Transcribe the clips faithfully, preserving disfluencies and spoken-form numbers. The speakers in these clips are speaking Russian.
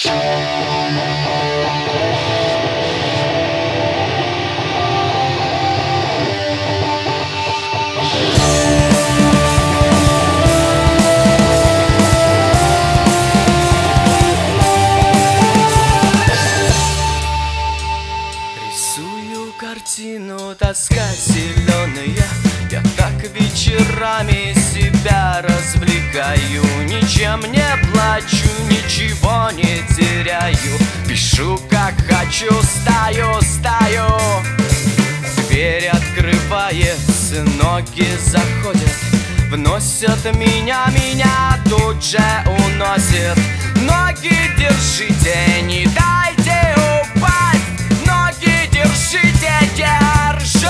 Рисую картину, тоска зеленая. Я так вечерами себя развлекаю. Ничем не плачу, ничего не теряю. Пишу как хочу, стаю, стаю. Дверь открывается, ноги заходят, вносят меня, меня тут же уносят. Ноги держите, не дайте упасть. Ноги держите, держите.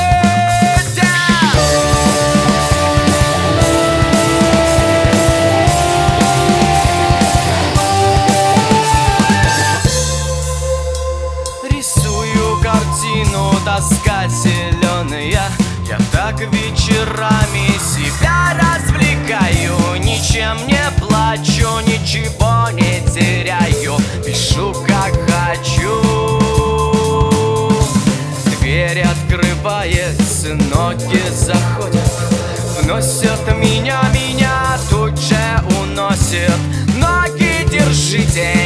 Рисую картину, тоска зеленая. Я так вечерами себя развлекаю. Ничем не плачу, ничего не теряю. Пишу как хочу. Дверь открывается, ноги заходят, вносят меня, меня тут же уносят. Ноги держите,